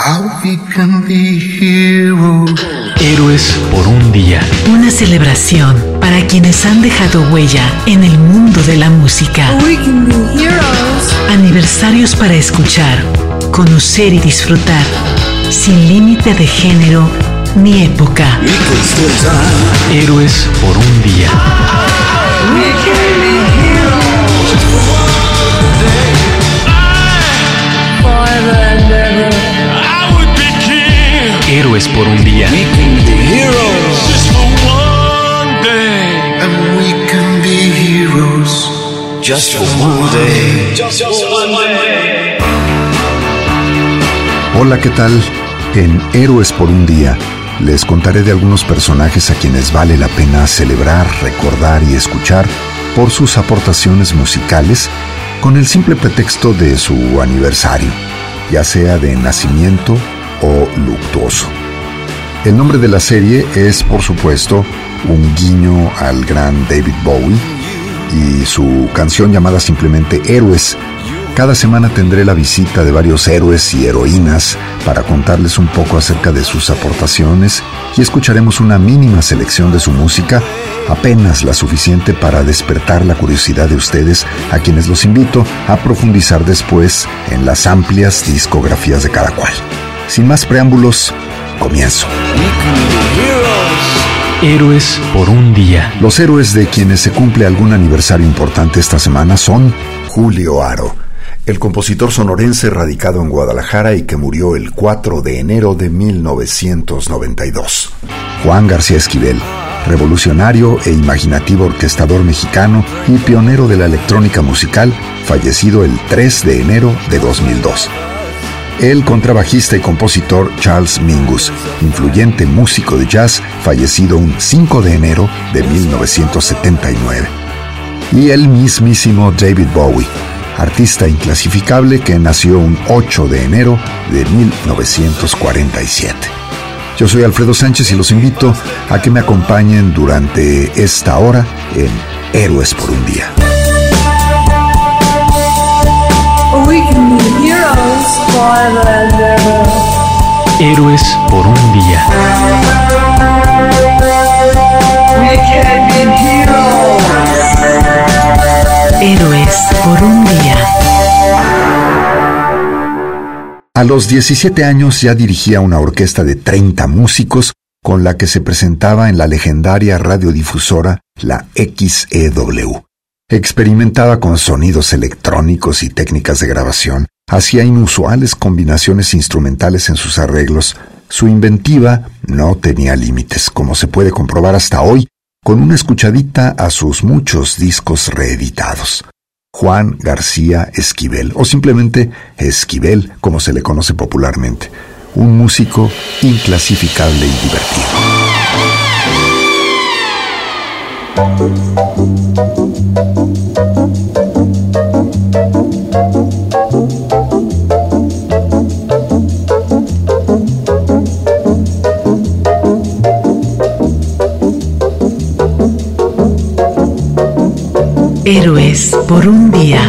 Héroes por un día. Una celebración para quienes han dejado huella en el mundo de la música. Aniversarios para escuchar, conocer y disfrutar, sin límite de género ni época. Héroes por un día. Héroes por un día. Hola, ¿qué tal? En Héroes por un día les contaré de algunos personajes a quienes vale la pena celebrar, recordar y escuchar por sus aportaciones musicales con el simple pretexto de su aniversario, ya sea de nacimiento o luctuoso. El nombre de la serie es, por supuesto, un guiño al gran David Bowie y su canción llamada simplemente Héroes. Cada semana tendré la visita de varios héroes y heroínas para contarles un poco acerca de sus aportaciones y escucharemos una mínima selección de su música, apenas la suficiente para despertar la curiosidad de ustedes, a quienes los invito a profundizar después en las amplias discografías de cada cual. Sin más preámbulos, comienzo. Héroes por un día. Los héroes de quienes se cumple algún aniversario importante esta semana son Julio Aro, el compositor sonorense radicado en Guadalajara y que murió el 4 de enero de 1992. Juan García Esquivel, revolucionario e imaginativo orquestador mexicano y pionero de la electrónica musical, fallecido el 3 de enero de 2002. El contrabajista y compositor Charles Mingus, influyente músico de jazz, fallecido un 5 de enero de 1979. Y el mismísimo David Bowie, artista inclasificable que nació un 8 de enero de 1947. Yo soy Alfredo Sánchez y los invito a que me acompañen durante esta hora en Héroes por un día. Héroes por un día. Héroes por un día. A los 17 años ya dirigía una orquesta de 30 músicos con la que se presentaba en la legendaria radiodifusora, la XEW. Experimentaba con sonidos electrónicos y técnicas de grabación, hacía inusuales combinaciones instrumentales en sus arreglos. Su inventiva no tenía límites, como se puede comprobar hasta hoy con una escuchadita a sus muchos discos reeditados. Juan García Esquivel, o simplemente Esquivel, como se le conoce popularmente, un músico inclasificable y divertido. Héroes por un día.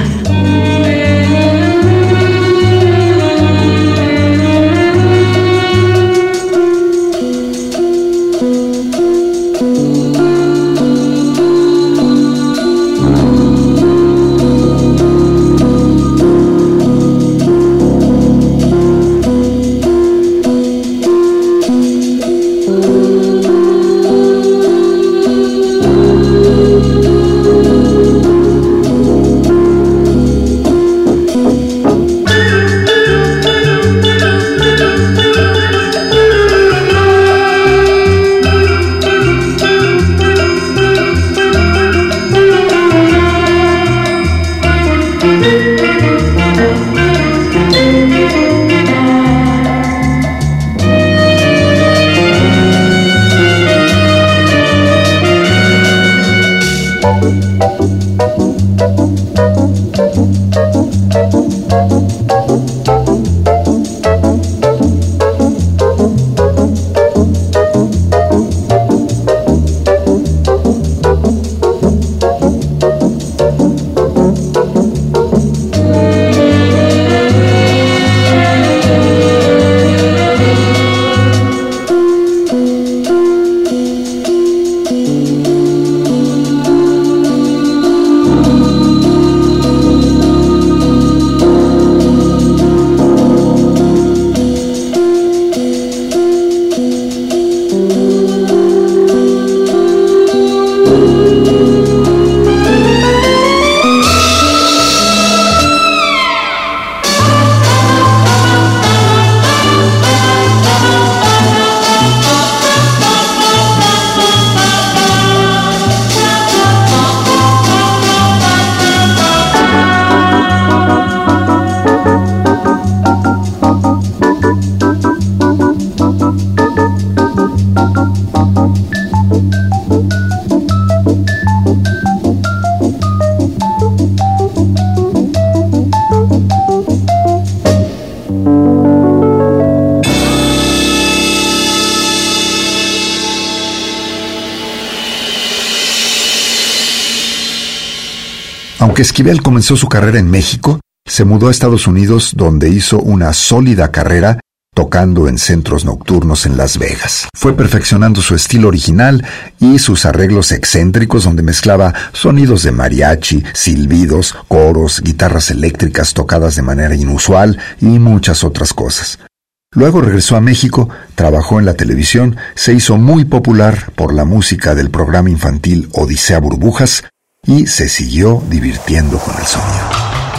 Aunque Esquivel comenzó su carrera en México, se mudó a Estados Unidos, donde hizo una sólida carrera tocando en centros nocturnos en Las Vegas. Fue perfeccionando su estilo original y sus arreglos excéntricos, donde mezclaba sonidos de mariachi, silbidos, coros, guitarras eléctricas tocadas de manera inusual y muchas otras cosas. Luego regresó a México, trabajó en la televisión, se hizo muy popular por la música del programa infantil Odisea Burbujas y se siguió divirtiendo con el sonido.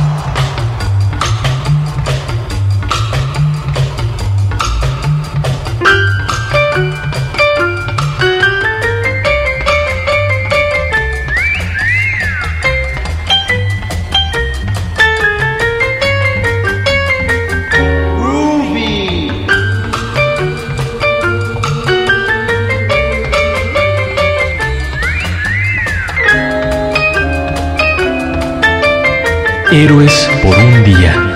Héroes por un día.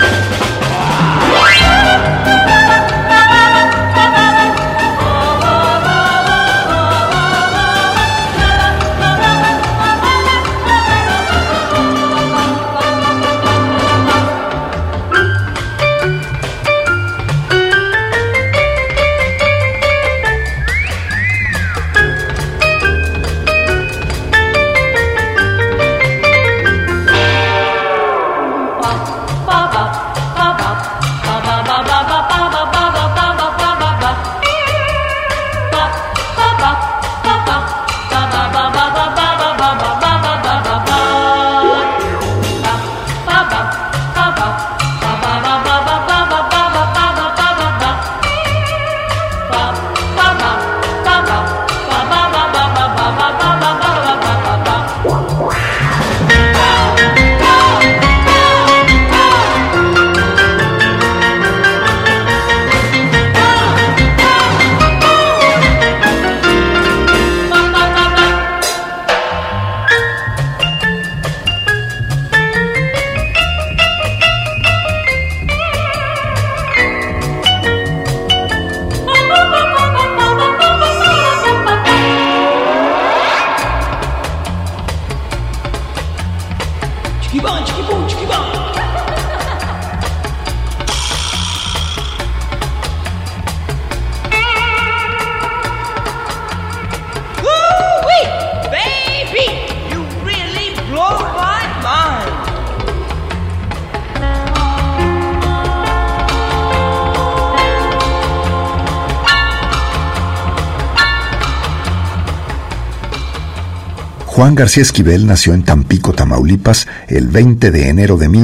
Juan García Esquivel nació en Tampico, Tamaulipas, el 20 de enero de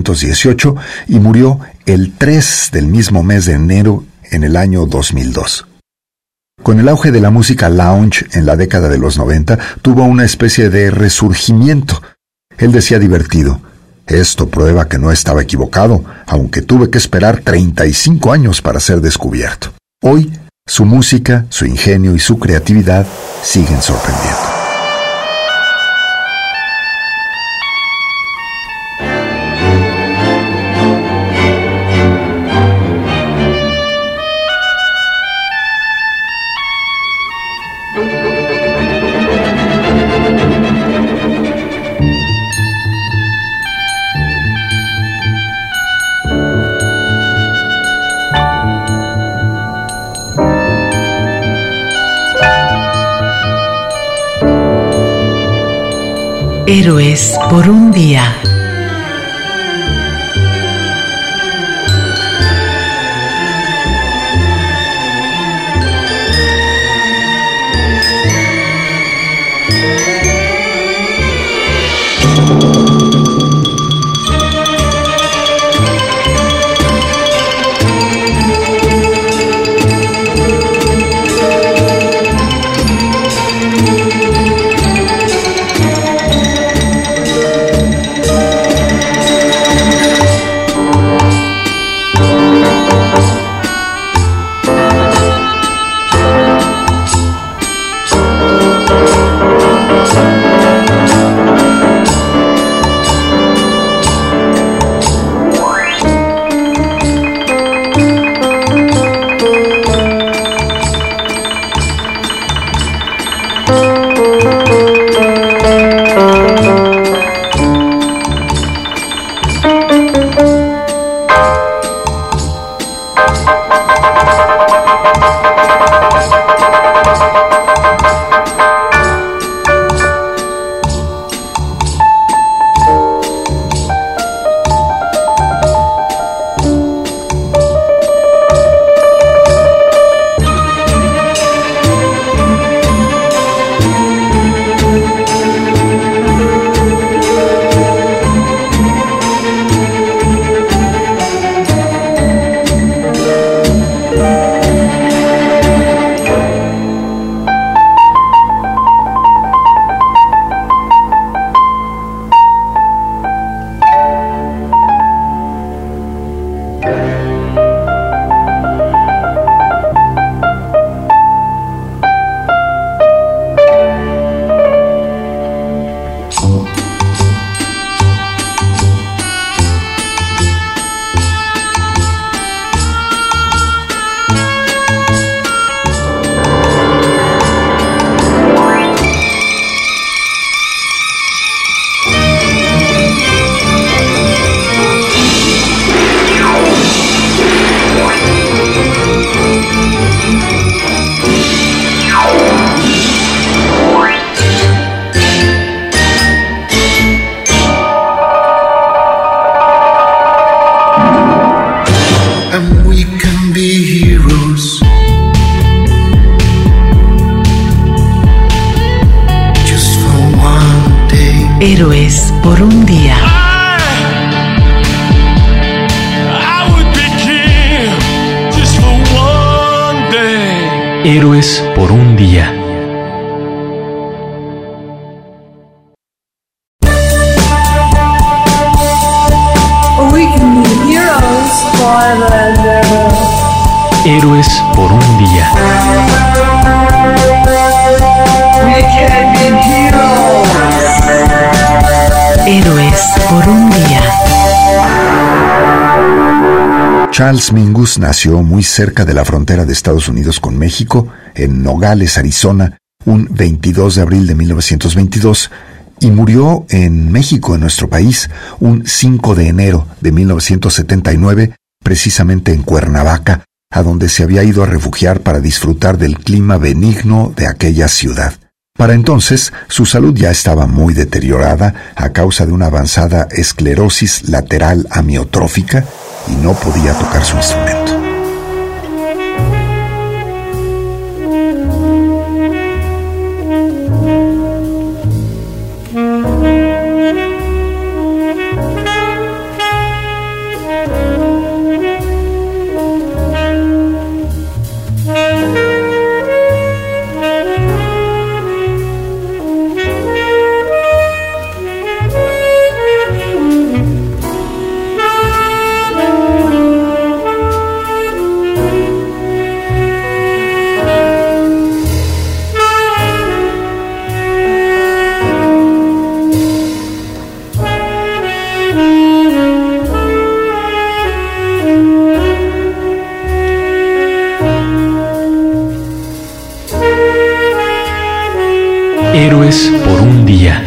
1918 y murió el 3 del mismo mes de enero en el año 2002. Con el auge de la música lounge en la década de los 90, tuvo una especie de resurgimiento. Él decía divertido: esto prueba que no estaba equivocado, aunque tuve que esperar 35 años para ser descubierto. Hoy, su música, su ingenio y su creatividad siguen sorprendiendo. Héroes por un día. Héroes por un día. Héroes por un día. Héroes por un día. Héroes por un día. Charles Mingus nació muy cerca de la frontera de Estados Unidos con México, en Nogales, Arizona, un 22 de abril de 1922, y murió en México, en nuestro país, un 5 de enero de 1979, precisamente en Cuernavaca, a donde se había ido a refugiar para disfrutar del clima benigno de aquella ciudad. Para entonces, su salud ya estaba muy deteriorada a causa de una avanzada esclerosis lateral amiotrófica y no podía tocar su instrumento. Héroes por un día.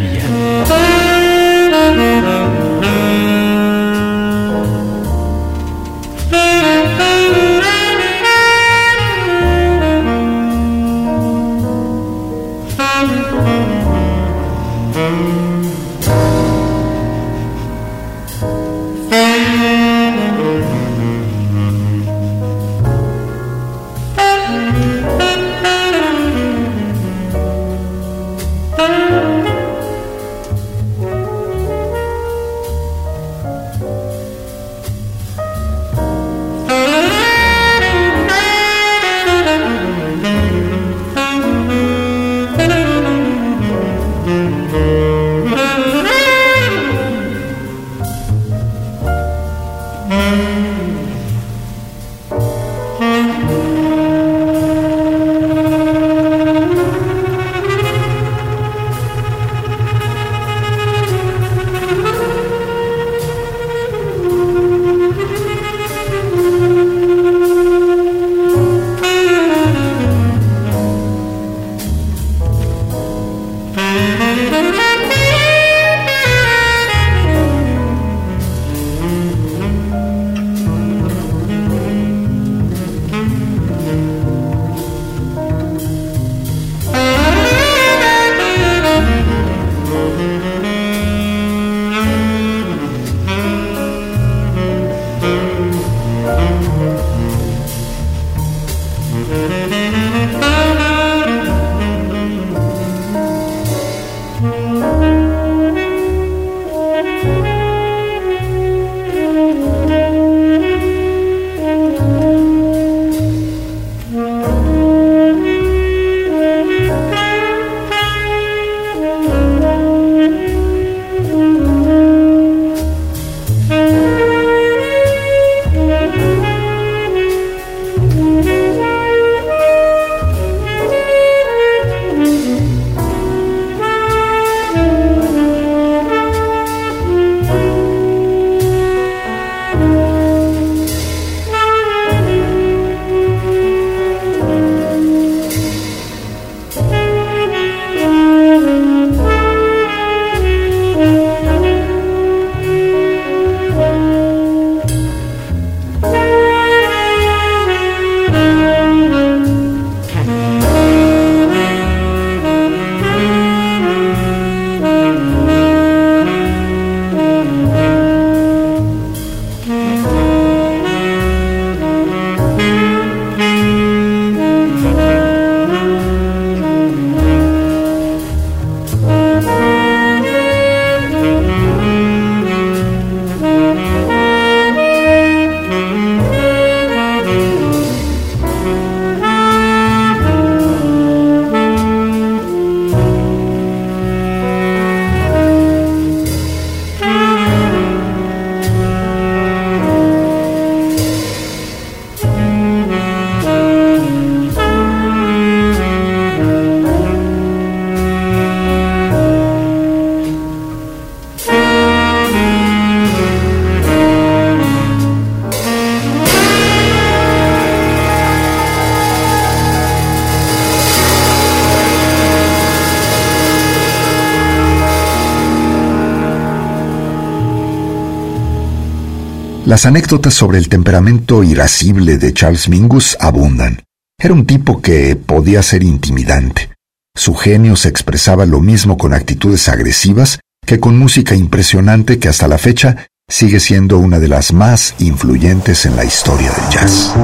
Las anécdotas sobre el temperamento irascible de Charles Mingus abundan. Era un tipo que podía ser intimidante. Su genio se expresaba lo mismo con actitudes agresivas que con música impresionante que hasta la fecha sigue siendo una de las más influyentes en la historia del jazz.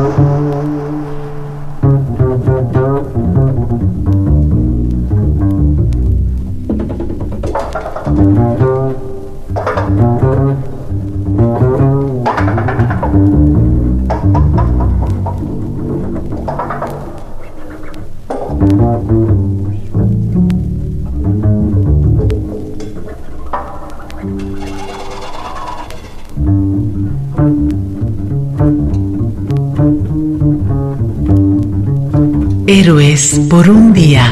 Héroes por un día.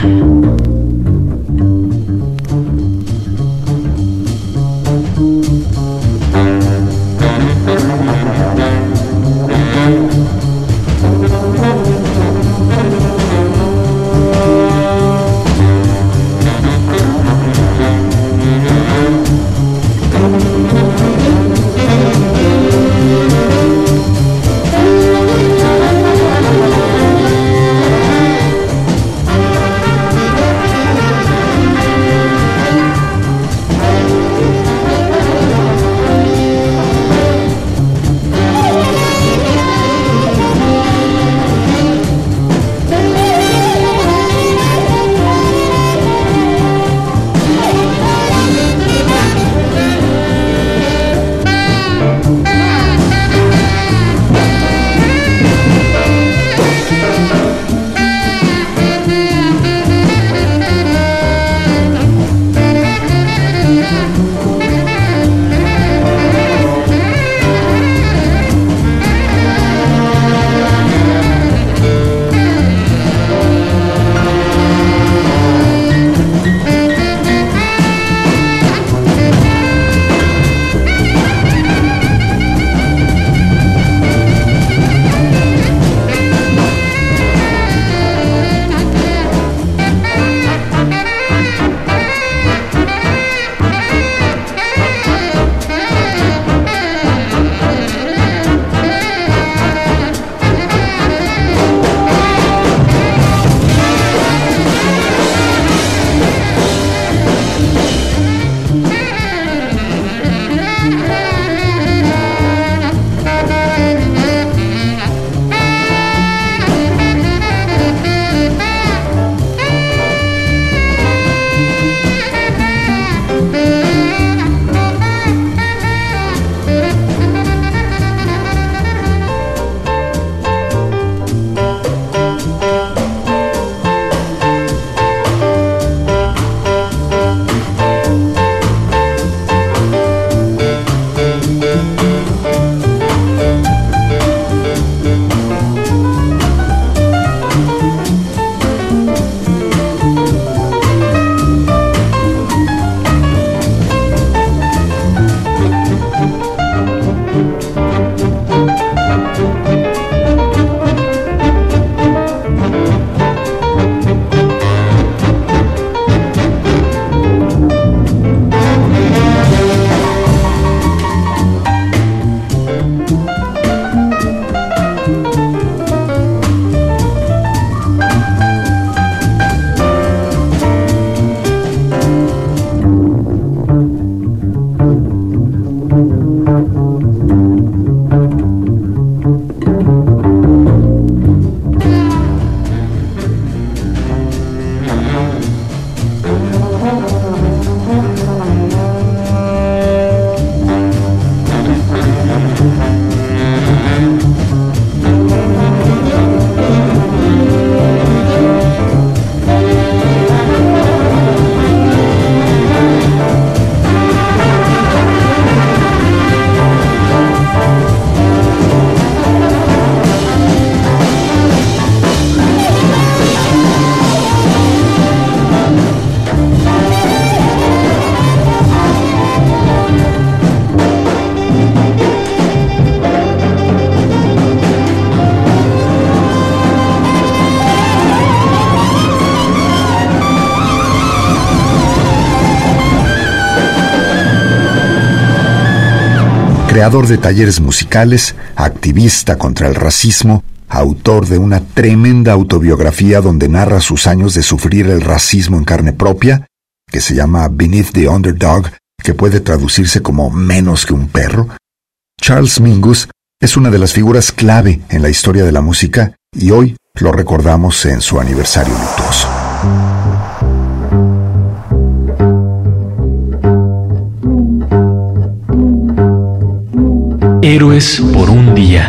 creador de talleres musicales, activista contra el racismo, autor de una tremenda autobiografía donde narra sus años de sufrir el racismo en carne propia, que se llama Beneath the Underdog, que puede traducirse como Menos que un perro. Charles Mingus es una de las figuras clave en la historia de la música y hoy lo recordamos en su aniversario luctuoso. Héroes por un día.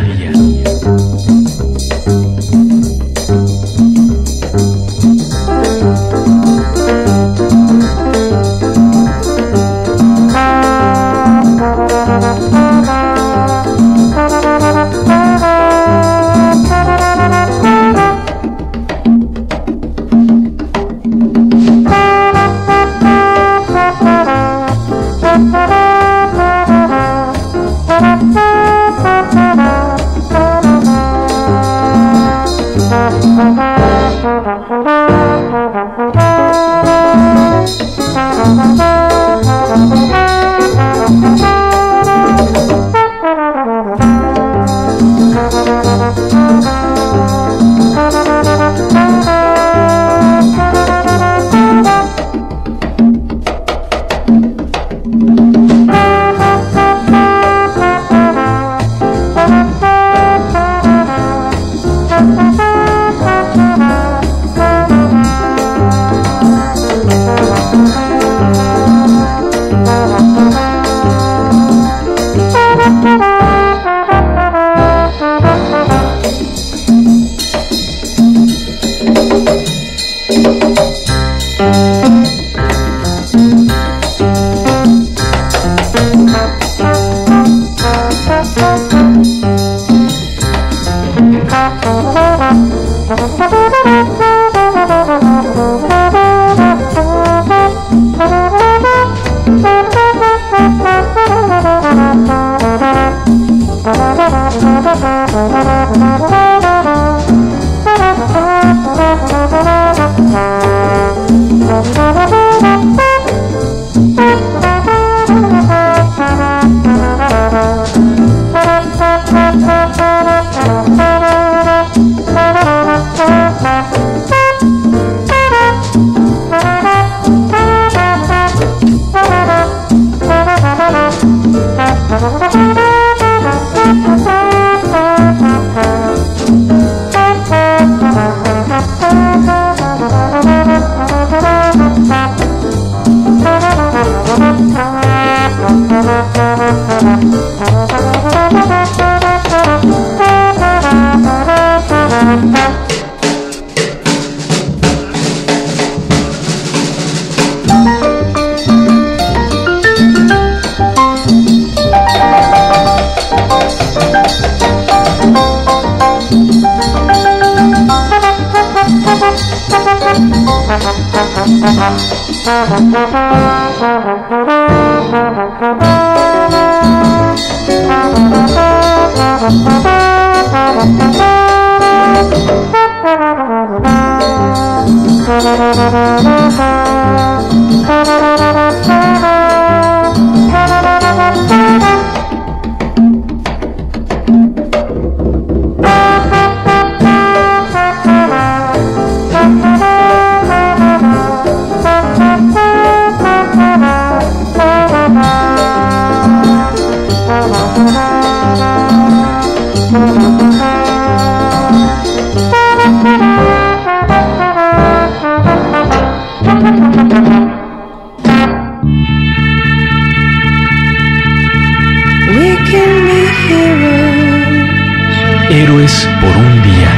Héroes por un día.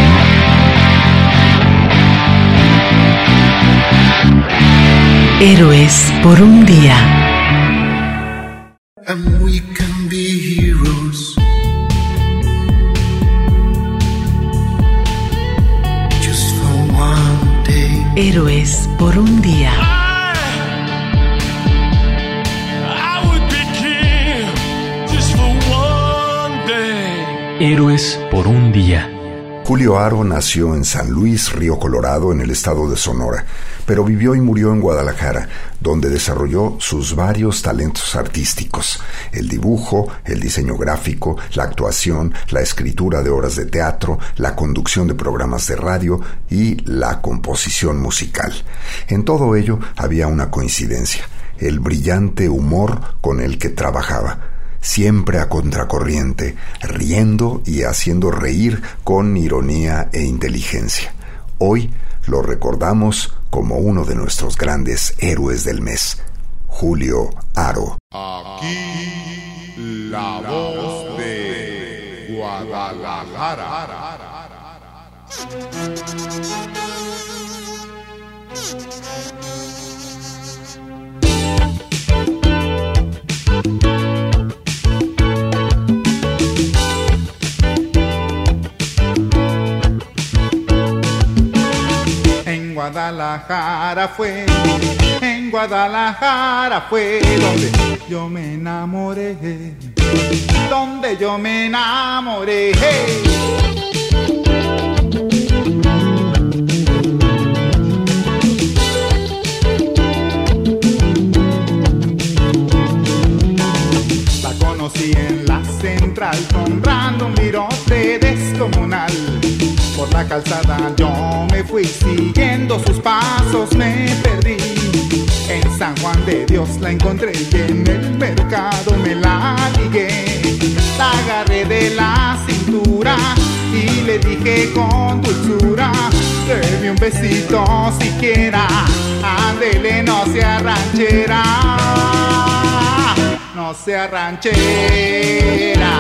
Héroes por un día. And we can be heroes. Just for one day. Héroes por un día. I would be king just for one day. Héroes por un día. Julio Aro nació en San Luis, Río Colorado, en el estado de Sonora, pero vivió y murió en Guadalajara, donde desarrolló sus varios talentos artísticos: el dibujo, el diseño gráfico, la actuación, la escritura de obras de teatro, la conducción de programas de radio y la composición musical. En todo ello había una coincidencia: el brillante humor con el que trabajaba, siempre a contracorriente, riendo y haciendo reír con ironía e inteligencia. Hoy lo recordamos como uno de nuestros grandes héroes del mes, Julio Aro. Aquí la voz de Guadalajara. En Guadalajara fue donde yo me enamoré, La conocí en la central comprando un virote descomunal. Por la calzada yo me fui siguiendo sus pasos, me perdí. En San Juan de Dios la encontré y en el mercado me la ligué. La agarré de la cintura y le dije con dulzura: deme un besito siquiera, ándele, no sea ranchera, no sea ranchera.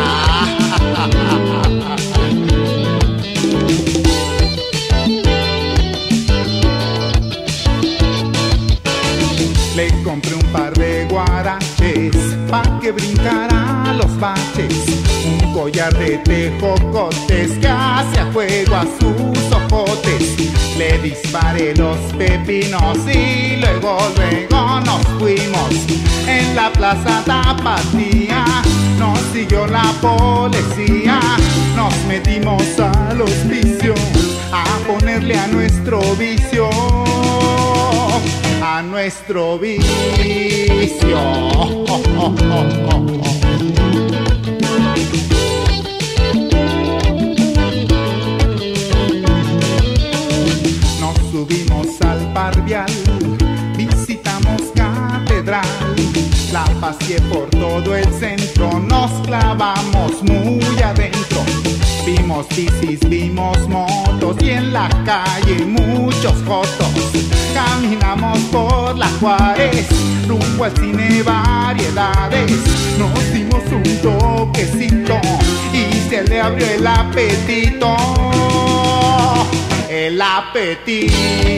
Le compré un par de guaraches pa' que brincara los baches, un collar de tejocotes que hacía fuego a sus ojotes. Le disparé los pepinos y luego nos fuimos. En la plaza Tapatía nos siguió la policía. Nos metimos al hospicio a ponerle a nuestro vicio, a nuestro vicio. Nos subimos al Parvial, visitamos Catedral, la paseé por todo el centro, nos clavamos muy adentro. Vimos bicis, vimos motos y en la calle muchos jotos. Caminamos por la Juárez, rumbo al cine Variedades. Nos dimos un toquecito y se le abrió el apetito. El apetito.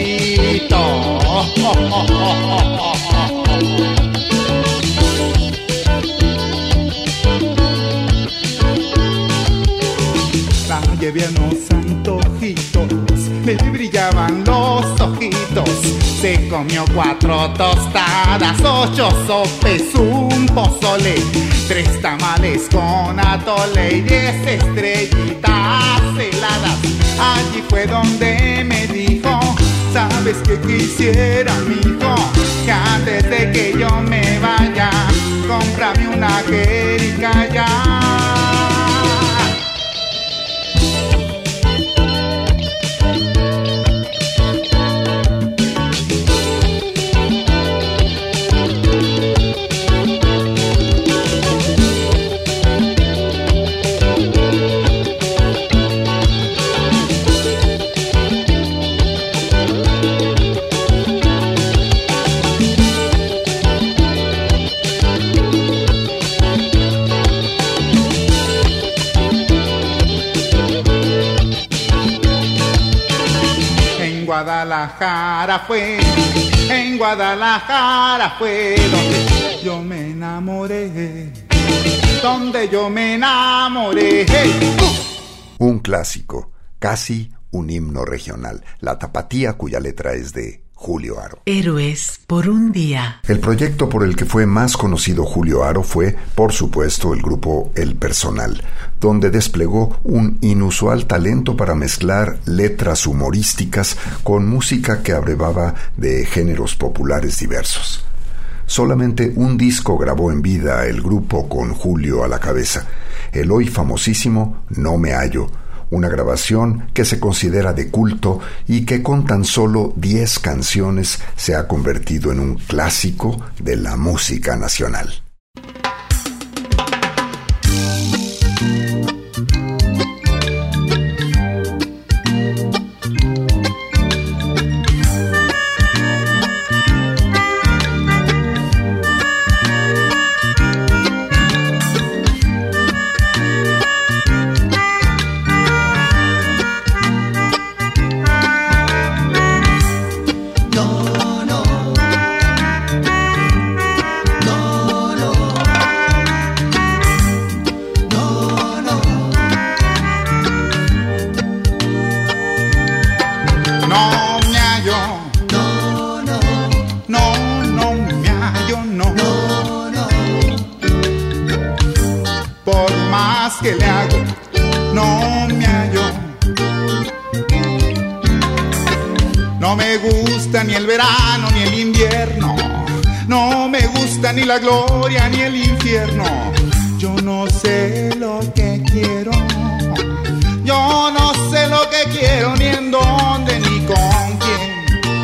La llevé a unos antojitos, le brillaban los ojitos. Se comió 4 tostadas, 8 sopes, un pozole, 3 tamales con atole y 10 estrellitas heladas. Allí fue donde me dijo: ¿sabes qué quisiera, mijo? Que antes de que yo me vaya, cómprame una jericaya. En Guadalajara fue donde yo me enamoré, Un clásico, casi un himno regional, la Tapatía, cuya letra es de Julio Aro. Héroes por un día. El proyecto por el que fue más conocido Julio Aro fue, por supuesto, el grupo El Personal, donde desplegó un inusual talento para mezclar letras humorísticas con música que abrevaba de géneros populares diversos. Solamente un disco grabó en vida el grupo con Julio a la cabeza, el hoy famosísimo No Me Hallo, una grabación que se considera de culto y que con tan solo 10 canciones se ha convertido en un clásico de la música nacional. Que le hago, no me hallo. No me gusta ni el verano ni el invierno, no me gusta ni la gloria ni el infierno. Yo no sé lo que quiero, yo no sé lo que quiero, ni en dónde ni con quién.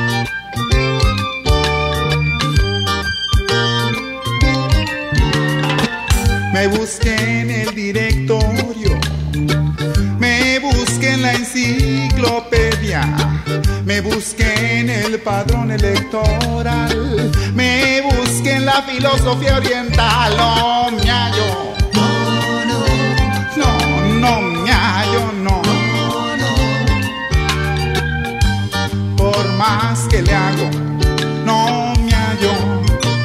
Me busqué en el directorio, me busqué en la enciclopedia, me busqué en el padrón electoral, me busqué en la filosofía oriental. No me hallo, no me hallo, no. Por más que le hago, no me hallo.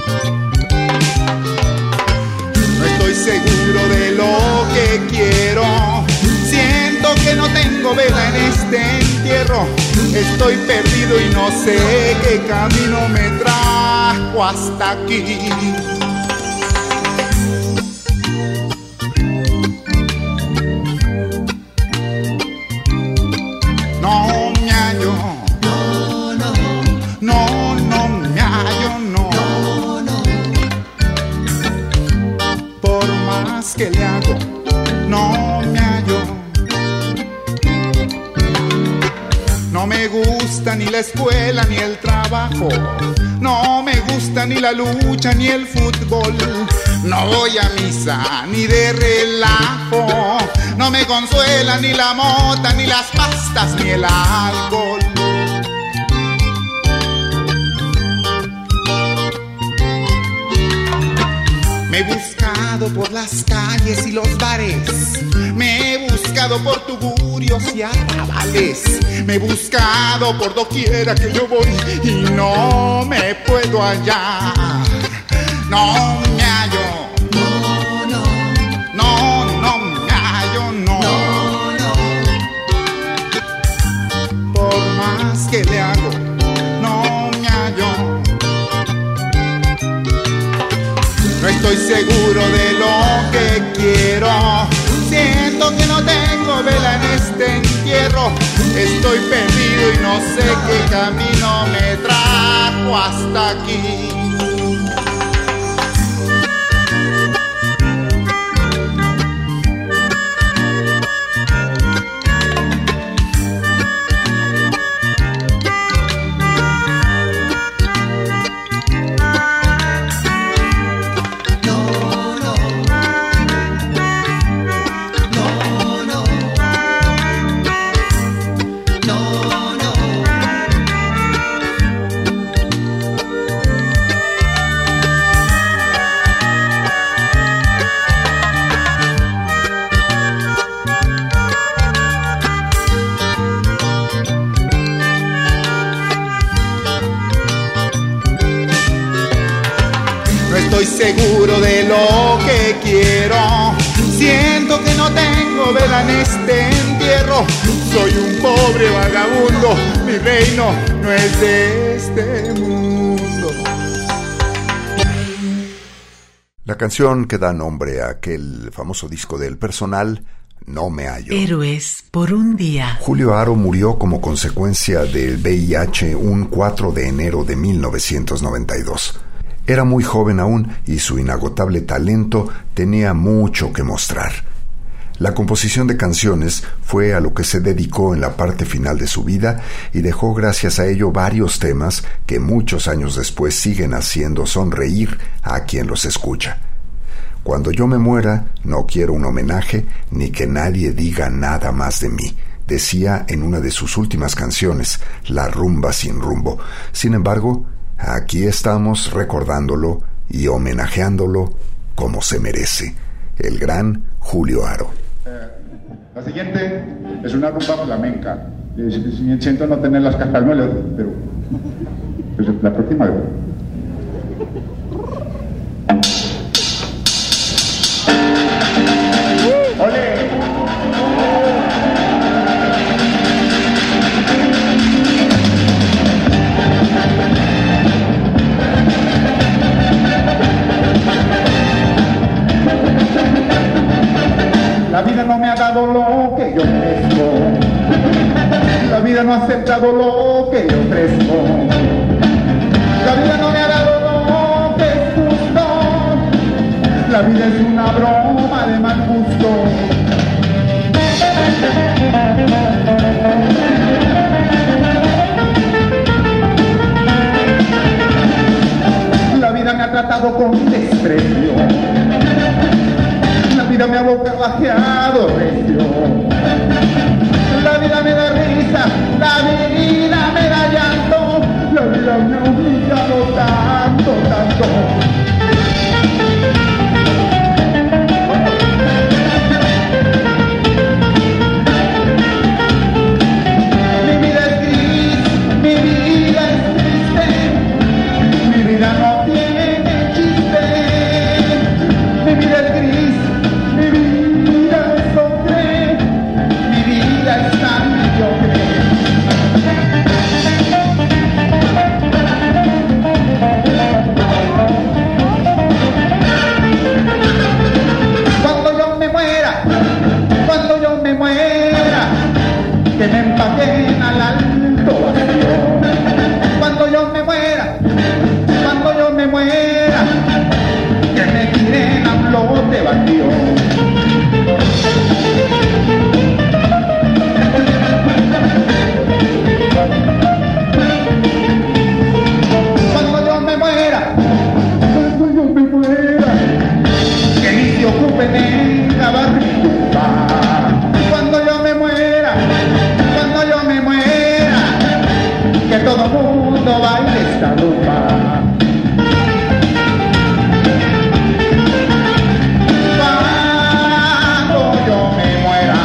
Estoy seguro de lo que quiero, siento que no tengo vela en este entierro. Estoy perdido y no sé qué camino me trajo hasta aquí. No me hallo, no me hallo, no. Por más que le hago, no me hallo. No me gusta ni la escuela ni el trabajo, no me gusta ni la lucha ni el fútbol. No voy a misa ni de relajo, no me consuela ni la mota ni las pastas ni el alcohol. Me he buscado por las calles y los bares, me he buscado por tugurios y arrabales, me he buscado por doquiera que yo voy y no me puedo hallar. No me hallo, no me hallo, no. Por más que le hago, no me hallo. No estoy seguro de lo que quiero, siento que no tengo vela en este entierro. Estoy perdido y no sé qué camino me trajo hasta aquí. Estoy seguro de lo que quiero, siento siento que no tengo vela en este entierro. Soy un pobre vagabundo, mi reino no es de este mundo. La canción que da nombre a aquel famoso disco del Personal, No me hallo. Héroes por un día. Julio Aro murió como consecuencia del VIH un 4 de enero de 1992. Era muy joven aún y su inagotable talento tenía mucho que mostrar. La composición de canciones fue a lo que se dedicó en la parte final de su vida y dejó gracias a ello varios temas que muchos años después siguen haciendo sonreír a quien los escucha. Cuando yo me muera, no quiero un homenaje ni que nadie diga nada más de mí, decía en una de sus últimas canciones, La rumba sin rumbo. Sin embargo, aquí estamos recordándolo y homenajeándolo como se merece, el gran Julio Aro. La siguiente es una rumba flamenca. Siento no tener las cascanuelas, pero pues la próxima vez. ¡Ole! La vida no me ha dado lo que yo merezco. La vida no ha aceptado lo que yo ofrezco. La vida no me ha dado lo que es justo. La vida es una broma de mal gusto. La vida me ha tratado con desprecio. La vida me ha bocabajeado recio. La vida me da risa, la vida me da llanto. La vida me ha humillado tanto, tanto. Mi vida es gris, mi vida es triste. Mi vida no tiene chiste. Mi vida es gris. Que me empaquen al alto vacío. Cuando yo me muera, que me tiren a un lote vacío. Cuando yo me muera, que ni se ocupen en cavar mi tumba. Cuando yo me muera, que todo mundo baile esta rumba. Cuando yo me muera,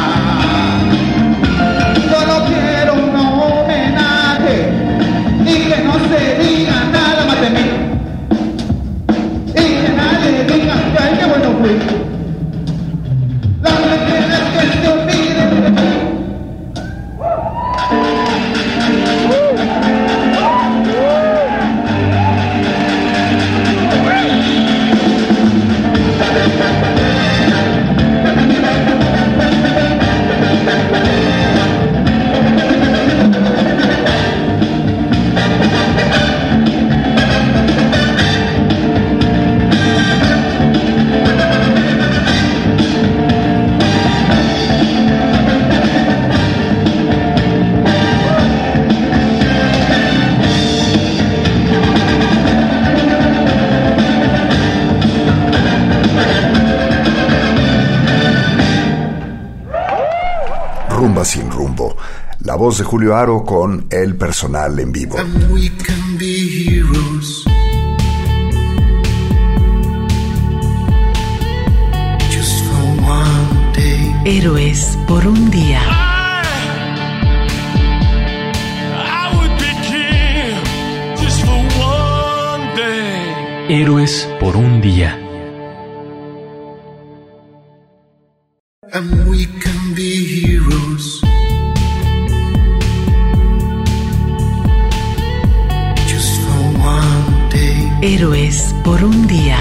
solo quiero un homenaje y que no se diga nada más de mí. Y que nadie diga que ay, qué bueno fui. La mujer es que se olvide de mí. Rumba sin rumbo. La voz de Julio Aro con El Personal en vivo. And we can be heroes. Just for one day. Héroes por un día. I would be king just for one day. Héroes por un día. and we can be heroes. Just for one day. Héroes por un día.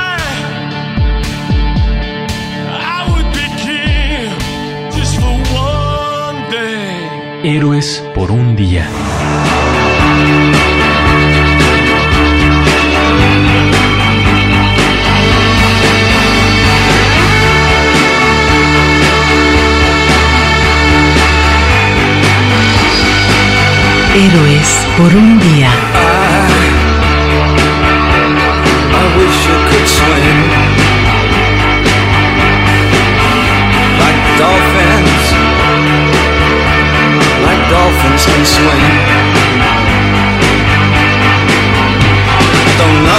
I would be king just for one day. Héroes por un día. Héroes por un día. I wish you could swim like dolphins can swim. Though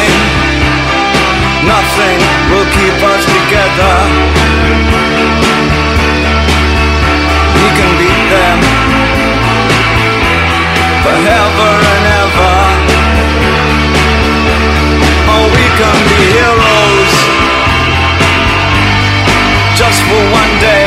nothing will keep us together. We can beat them forever and ever. Oh, we can be heroes just for one day.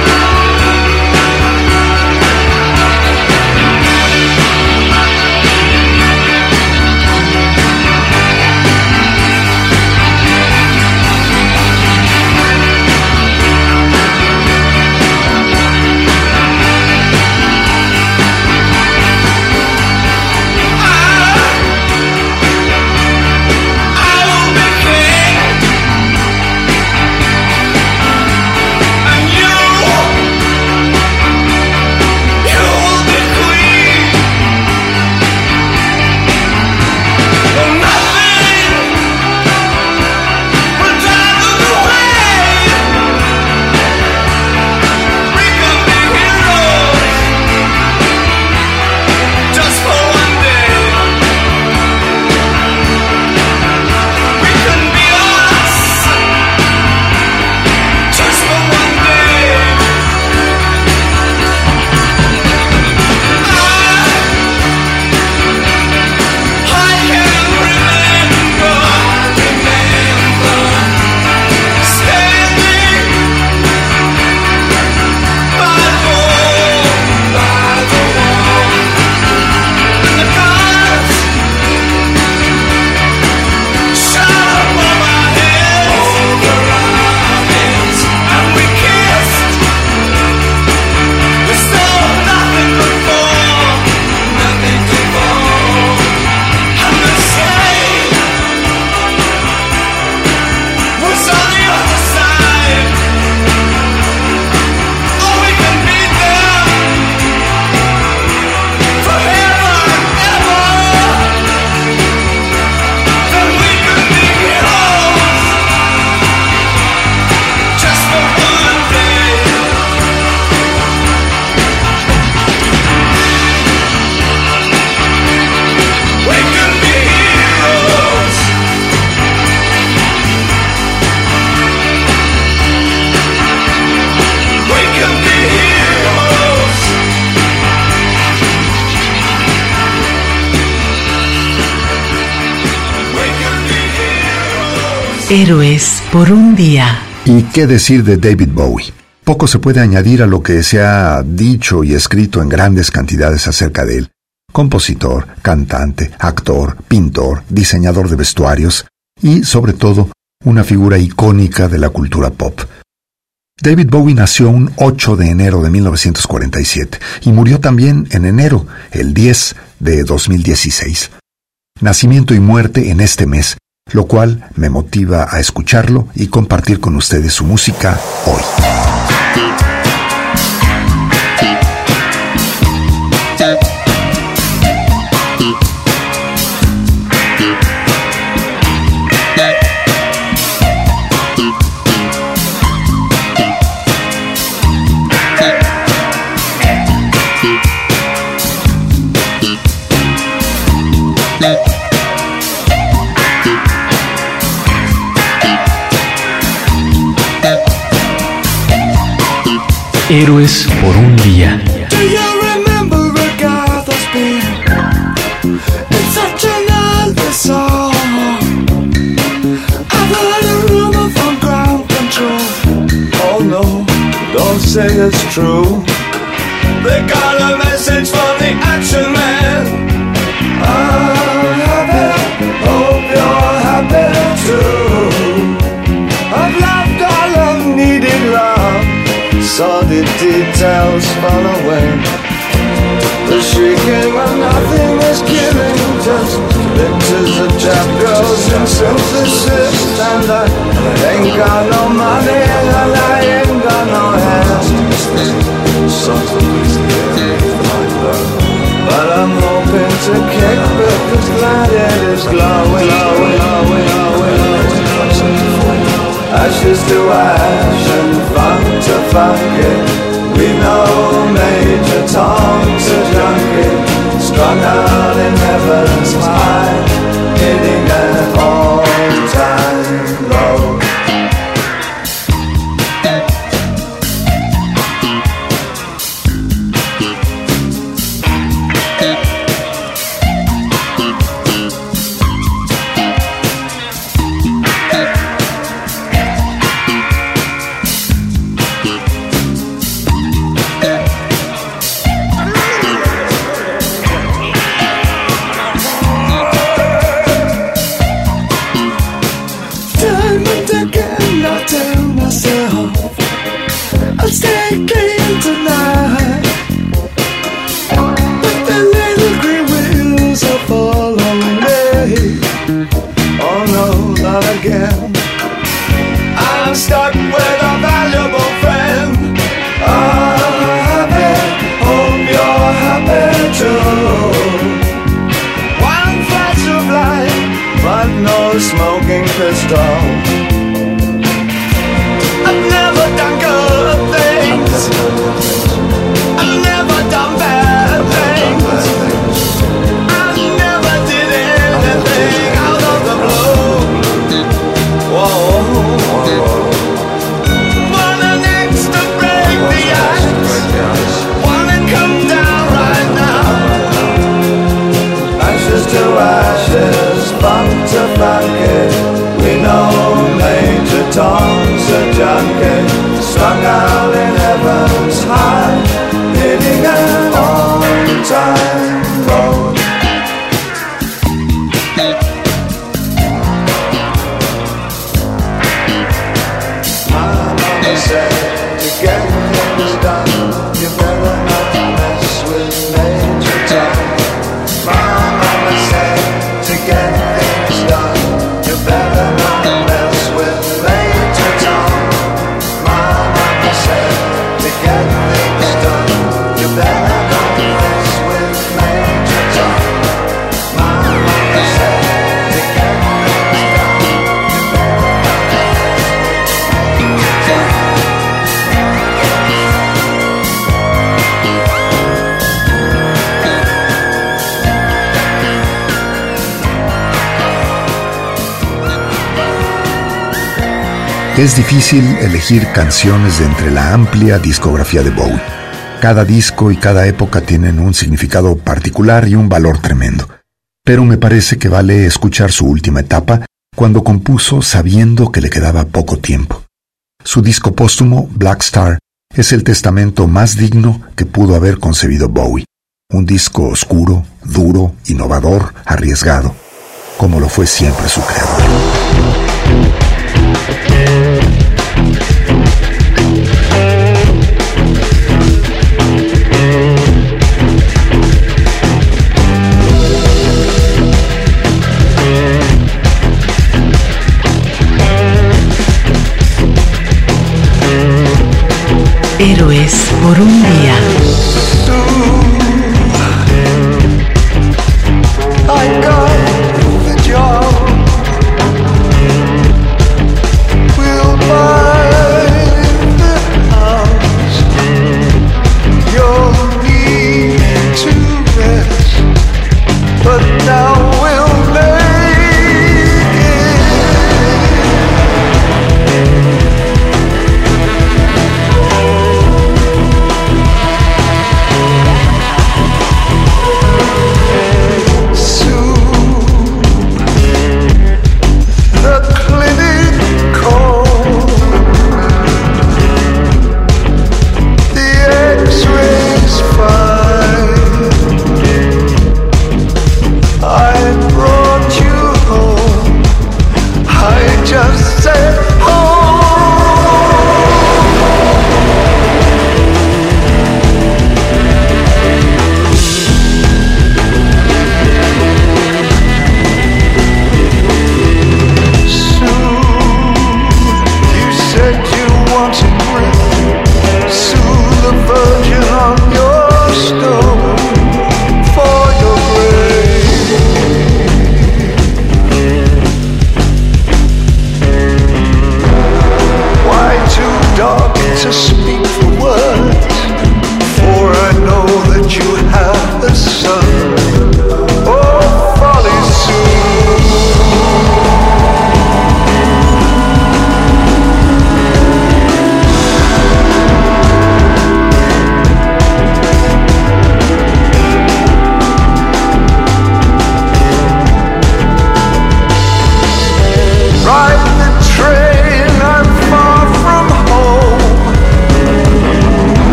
Héroes por un día. ¿Y qué decir de David Bowie? Poco se puede añadir a lo que se ha dicho y escrito en grandes cantidades acerca de él. Compositor, cantante, actor, pintor, diseñador de vestuarios y, sobre todo, una figura icónica de la cultura pop. David Bowie nació un 8 de enero de 1947 y murió también en enero, el 10 de 2016. Nacimiento y muerte en este mes, lo cual me motiva a escucharlo y compartir con ustedes su música hoy. Héroes por un día. Do you remember Agatha's been? It's such an endless song. I've heard a rumor from ground control. Oh no. say it's true. They got a message from the action man. I'm happy, hope you're happy too. I've loved all I've needed love, saw the details fall away. The shrieking when nothing is killing, just pictures of trap girls and synthesis. And I ain't got no money and I ain't got no hands. But I'm hoping to kick because glad it is glowing. Ashes to ash and funk to funky. We know Major Tom's a junkie, strung out in heaven's high, hitting an all-time low. I'll stay clean tonight, but the little green wheels will follow me. Oh no, not again. I'm stuck with a valuable friend. I'm happy, hope you're happy too. One flash of light, but no smoking pistol. I've never done good things. I've never done bad things. I never did anything out of the blue. Whoa. Wanna next to break the ice. Wanna come down right now. Ashes to ashes, funk to funky. We know Major Tom's a junkie, strung out in heaven's high, hitting an on-time road. My mama said, to get things done, you better not mess with Major Tom. My mama said, to get things done, you better not mess with Major Tom. My mama said, to get things done, you better not mess with Major Tom. My mama said, to get things done, you better not mess with Major Tom. Es difícil elegir canciones de entre la amplia discografía de Bowie. Cada disco y cada época tienen un significado particular y un valor tremendo. Pero me parece que vale escuchar su última etapa, cuando compuso sabiendo que le quedaba poco tiempo. Su disco póstumo, Black Star, es el testamento más digno que pudo haber concebido Bowie. Un disco oscuro, duro, innovador, arriesgado, como lo fue siempre su creador. Héroes por un día. I go with your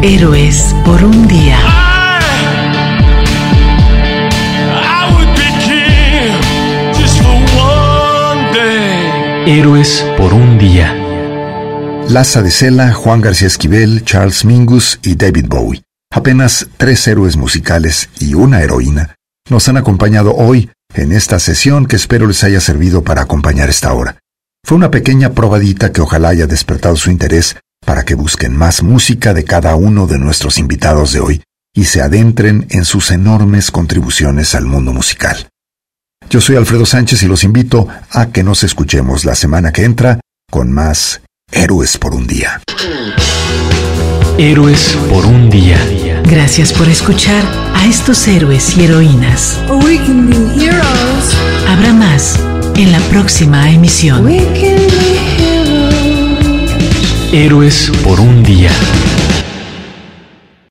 Héroes por un día. I would be king just for one day. Héroes por un día. Laza de Sela, Juan García Esquivel, Charles Mingus y David Bowie. Apenas 3 héroes musicales y una heroína nos han acompañado hoy en esta sesión que espero les haya servido para acompañar esta hora. Fue una pequeña probadita que ojalá haya despertado su interés para que busquen más música de cada uno de nuestros invitados de hoy y se adentren en sus enormes contribuciones al mundo musical. Yo soy Alfredo Sánchez y los invito a que nos escuchemos la semana que entra con más Héroes por un día. Héroes por un día. Gracias por escuchar a estos héroes y heroínas. We can be heroes. Habrá más en la próxima emisión. We can be heroes. Héroes por un día.